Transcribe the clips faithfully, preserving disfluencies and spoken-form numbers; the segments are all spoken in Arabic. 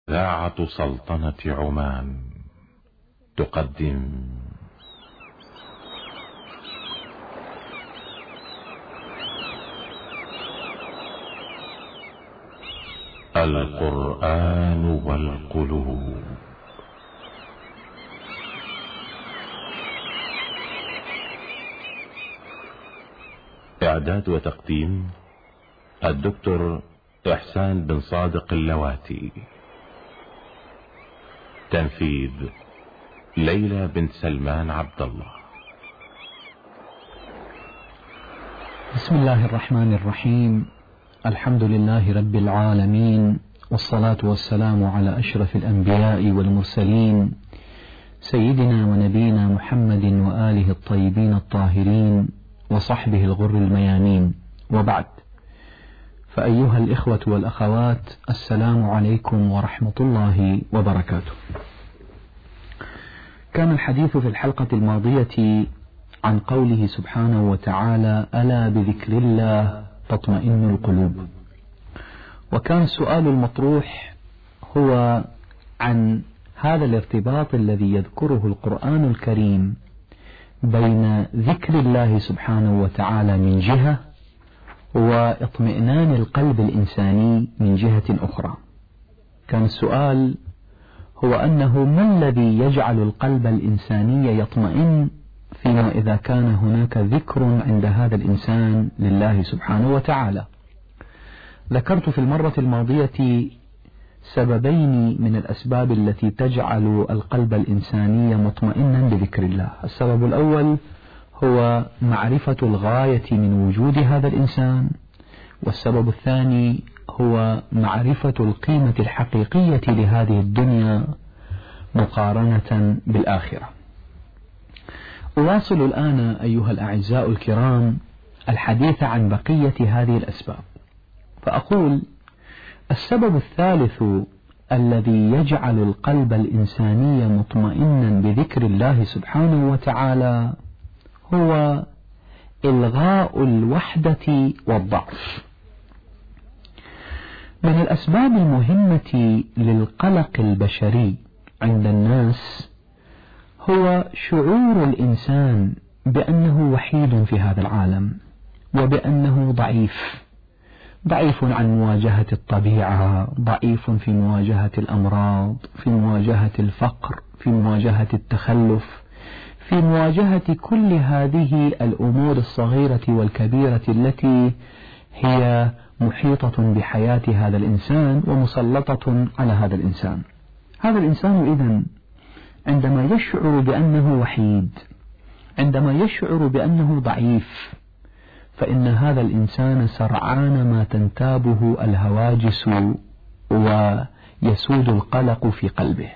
إذاعة سلطنة عمان تقدم القرآن والقلوب. إعداد وتقديم الدكتور إحسان بن صادق اللواتي. تنفيذ ليلى بنت سلمان عبد الله. بسم الله الرحمن الرحيم. الحمد لله رب العالمين، والصلاة والسلام على أشرف الأنبياء والمرسلين، سيدنا ونبينا محمد وآله الطيبين الطاهرين وصحبه الغر الميامين، وبعد. فأيها الإخوة والأخوات، السلام عليكم ورحمة الله وبركاته. كان الحديث في الحلقة الماضية عن قوله سبحانه وتعالى: ألا بذكر الله تطمئن القلوب. وكان السؤال المطروح هو عن هذا الارتباط الذي يذكره القرآن الكريم بين ذكر الله سبحانه وتعالى من جهة واطمئنان القلب الإنساني من جهة أخرى. كان السؤال هو أنه ما الذي يجعل القلب الإنساني يطمئن فيما إذا كان هناك ذكر عند هذا الإنسان لله سبحانه وتعالى. ذكرت في المرة الماضية سببين من الأسباب التي تجعل القلب الإنساني مطمئنا بذكر الله. السبب الأول هو معرفة الغاية من وجود هذا الإنسان، والسبب الثاني هو معرفة القيمة الحقيقية لهذه الدنيا مقارنة بالآخرة. أواصل الآن أيها الأعزاء الكرام الحديث عن بقية هذه الأسباب، فأقول: السبب الثالث الذي يجعل القلب الإنساني مطمئنا بذكر الله سبحانه وتعالى هو إلغاء الوحدة والضعف. من الأسباب المهمة للقلق البشري عند الناس هو شعور الإنسان بأنه وحيد في هذا العالم، وبأنه ضعيف ضعيف عن مواجهة الطبيعة، ضعيف في مواجهة الأمراض، في مواجهة الفقر، في مواجهة التخلف، في مواجهة كل هذه الأمور الصغيرة والكبيرة التي هي محيطة بحياة هذا الإنسان ومسلطة على هذا الإنسان. هذا الإنسان إذن عندما يشعر بأنه وحيد، عندما يشعر بأنه ضعيف، فإن هذا الإنسان سرعان ما تنتابه الهواجس ويسود القلق في قلبه.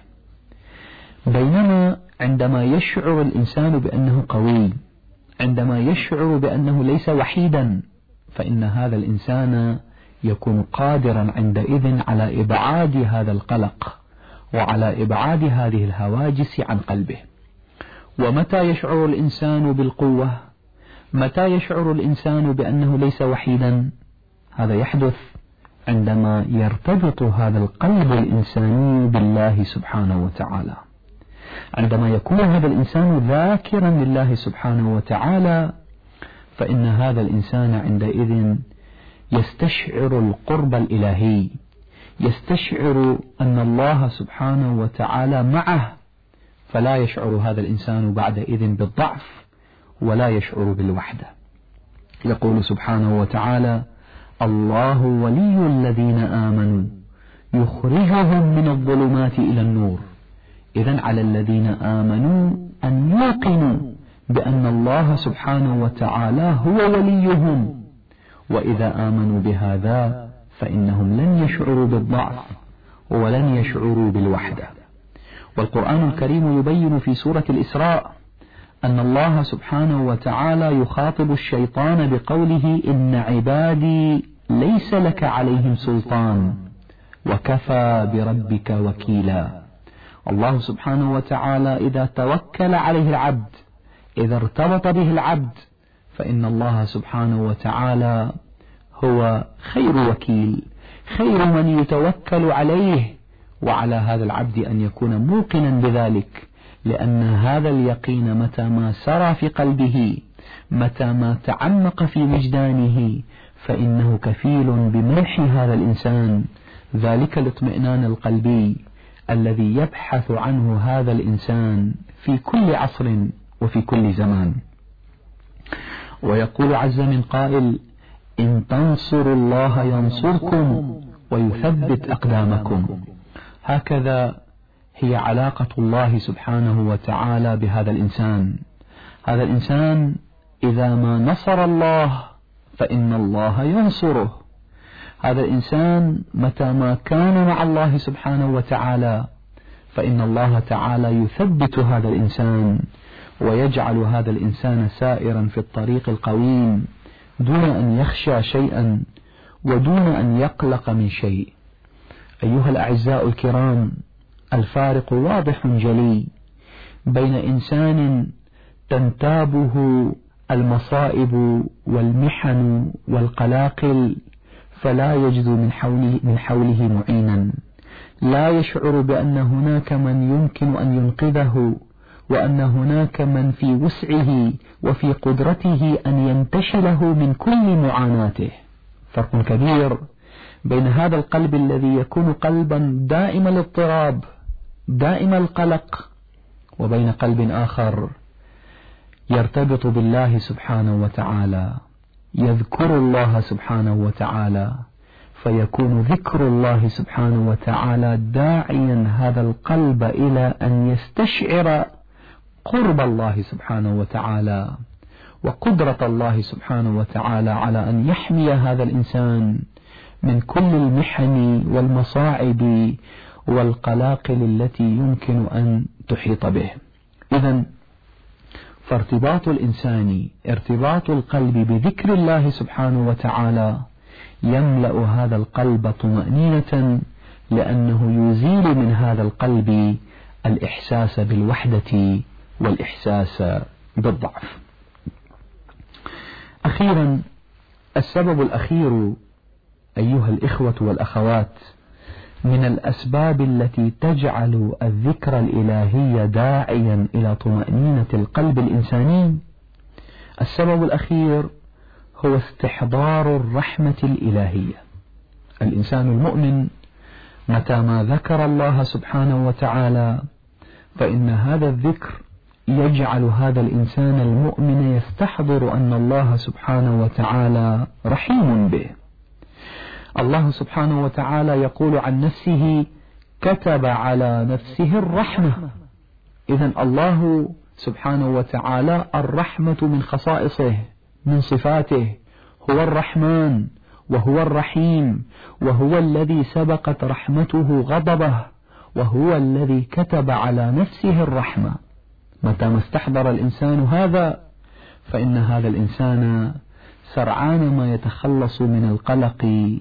بينما عندما يشعر الإنسان بأنه قوي، عندما يشعر بأنه ليس وحيدا، فإن هذا الإنسان يكون قادرا عندئذ على إبعاد هذا القلق وعلى إبعاد هذه الهواجس عن قلبه. ومتى يشعر الإنسان بالقوة، متى يشعر الإنسان بأنه ليس وحيدا؟ هذا يحدث عندما يرتبط هذا القلب الإنساني بالله سبحانه وتعالى، عندما يكون هذا الإنسان ذاكرا لله سبحانه وتعالى، فإن هذا الإنسان عندئذ يستشعر القرب الإلهي، يستشعر أن الله سبحانه وتعالى معه، فلا يشعر هذا الإنسان بعدئذ بالضعف ولا يشعر بالوحدة. يقول سبحانه وتعالى: الله ولي الذين آمنوا يخرجهم من الظلمات إلى النور. إذن على الذين آمنوا أن يوقنوا بأن الله سبحانه وتعالى هو وليهم، وإذا آمنوا بهذا فإنهم لن يشعروا بالضعف ولن يشعروا بالوحدة. والقرآن الكريم يبين في سورة الإسراء أن الله سبحانه وتعالى يخاطب الشيطان بقوله: إن عبادي ليس لك عليهم سلطان وكفى بربك وكيلا. الله سبحانه وتعالى إذا توكل عليه العبد، إذا ارتبط به العبد، فإن الله سبحانه وتعالى هو خير وكيل، خير من يتوكل عليه وعلى هذا العبد أن يكون موقنا بذلك، لأن هذا اليقين متى ما سرى في قلبه، متى ما تعمق في وجدانه، فإنه كفيل بمنح هذا الإنسان ذلك الاطمئنان القلبي الذي يبحث عنه هذا الإنسان في كل عصر وفي كل زمان. ويقول عز من قائل: إن تنصروا الله ينصركم ويثبت أقدامكم. هكذا هي علاقة الله سبحانه وتعالى بهذا الإنسان. هذا الإنسان إذا ما نصر الله فإن الله ينصره. هذا الإنسان متى ما كان مع الله سبحانه وتعالى فإن الله تعالى يثبت هذا الإنسان ويجعل هذا الإنسان سائرا في الطريق القويم دون أن يخشى شيئا ودون أن يقلق من شيء. أيها الأعزاء الكرام، الفارق واضح جلي بين إنسان تنتابه المصائب والمحن والقلاقل فلا يجد من حوله, من حوله معينا، لا يشعر بأن هناك من يمكن أن ينقذه، وأن هناك من في وسعه وفي قدرته أن ينتشله من كل معاناته. فرق كبير بين هذا القلب الذي يكون قلبا دائم الاضطراب دائم القلق، وبين قلب آخر يرتبط بالله سبحانه وتعالى، يذكر الله سبحانه وتعالى، فيكون ذكر الله سبحانه وتعالى داعيا هذا القلب إلى أن يستشعر قرب الله سبحانه وتعالى وقدرة الله سبحانه وتعالى على أن يحمي هذا الإنسان من كل المحن والمصاعب والقلاقل التي يمكن أن تحيط به. إذن فارتباط الإنسان، ارتباط القلب بذكر الله سبحانه وتعالى يملأ هذا القلب طمأنينة، لأنه يزيل من هذا القلب الإحساس بالوحدة والإحساس بالضعف. أخيرا، السبب الأخير أيها الإخوة والأخوات من الأسباب التي تجعل الذكر الإلهي داعيا إلى طمأنينة القلب الإنساني، السبب الأخير هو استحضار الرحمة الإلهية. الإنسان المؤمن متى ما ذكر الله سبحانه وتعالى فإن هذا الذكر يجعل هذا الإنسان المؤمن يستحضر أن الله سبحانه وتعالى رحيم به. الله سبحانه وتعالى يقول عن نفسه: كتب على نفسه الرحمة. إذن الله سبحانه وتعالى الرحمة من خصائصه، من صفاته، هو الرحمن وهو الرحيم، وهو الذي سبقت رحمته غضبه، وهو الذي كتب على نفسه الرحمة. متى ما استحضر الإنسان هذا فإن هذا الإنسان سرعان ما يتخلص من القلق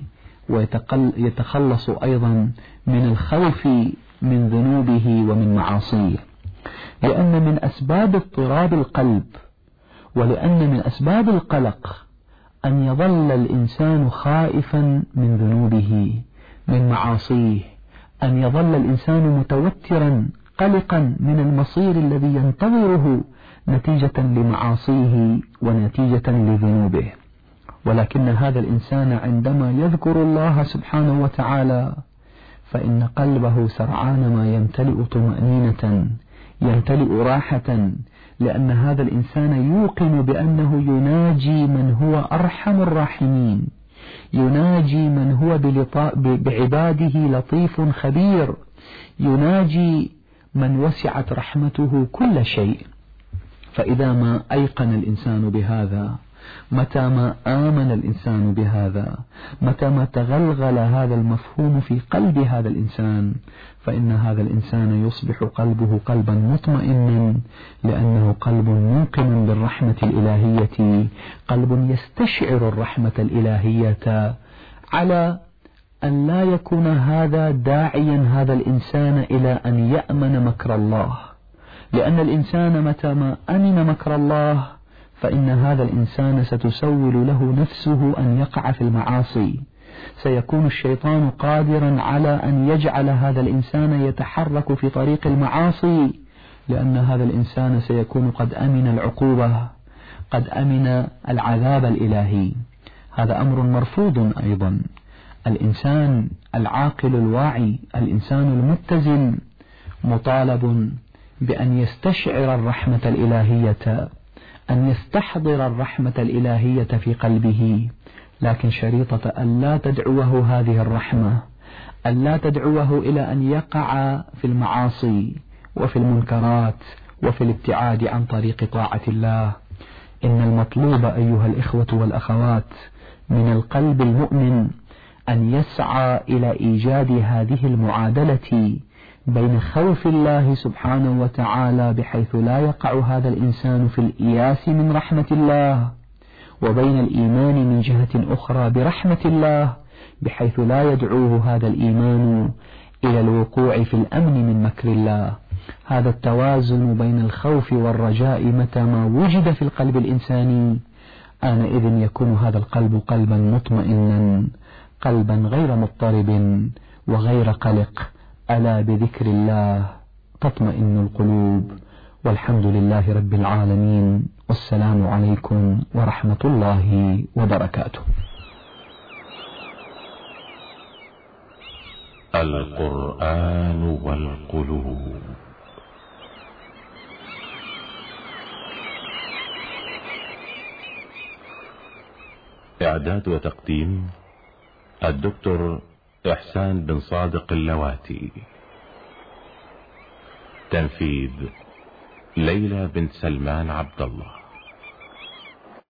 ويتخلص أيضا من الخوف من ذنوبه ومن معاصيه، لأن من أسباب اضطراب القلب ولأن من أسباب القلق أن يظل الإنسان خائفا من ذنوبه من معاصيه، أن يظل الإنسان متوترا قلقا من المصير الذي ينتظره نتيجة لمعاصيه ونتيجة لذنوبه. ولكن هذا الإنسان عندما يذكر الله سبحانه وتعالى فإن قلبه سرعان ما يمتلئ طمأنينة، يمتلئ راحة، لأن هذا الإنسان يوقن بأنه يناجي من هو أرحم الراحمين، يناجي من هو بعباده لطيف خبير، يناجي من وسعت رحمته كل شيء. فإذا ما أيقن الإنسان بهذا، متى ما آمن الإنسان بهذا، متى ما تغلغل هذا المفهوم في قلب هذا الإنسان، فإن هذا الإنسان يصبح قلبه قلبا مطمئنا، لأنه قلب موقن بالرحمة الإلهية، قلب يستشعر الرحمة الإلهية، على أن لا يكون هذا داعيا هذا الإنسان إلى أن يأمن مكر الله، لأن الإنسان متى ما أمن مكر الله فإن هذا الإنسان ستسول له نفسه أن يقع في المعاصي، سيكون الشيطان قادرا على أن يجعل هذا الإنسان يتحرك في طريق المعاصي، لأن هذا الإنسان سيكون قد أمن العقوبة، قد أمن العذاب الإلهي. هذا أمر مرفوض أيضا. الإنسان العاقل الواعي، الإنسان المتزن، مطالب بأن يستشعر الرحمة الإلهية، أن يستحضر الرحمة الإلهية في قلبه، لكن شريطة أن لا تدعوه هذه الرحمة، أن لا تدعوه إلى أن يقع في المعاصي وفي المنكرات وفي الابتعاد عن طريق طاعة الله. إن المطلوب أيها الإخوة والأخوات من القلب المؤمن أن يسعى إلى إيجاد هذه المعادلة بين خوف الله سبحانه وتعالى بحيث لا يقع هذا الإنسان في الإياس من رحمة الله، وبين الإيمان من جهة أخرى برحمة الله بحيث لا يدعوه هذا الإيمان إلى الوقوع في الأمن من مكر الله. هذا التوازن بين الخوف والرجاء متى ما وجد في القلب الإنساني، آنئذ يكون هذا القلب قلبا مطمئنا، قلبا غير مضطرب وغير قلق. ألا بذكر الله تطمئن القلوب. والحمد لله رب العالمين، والسلام عليكم ورحمة الله وبركاته. القرآن والقلوب. إعداد وتقديم الدكتور إحسان بن صادق اللواتي. تنفيذ ليلى بنت سلمان عبد الله.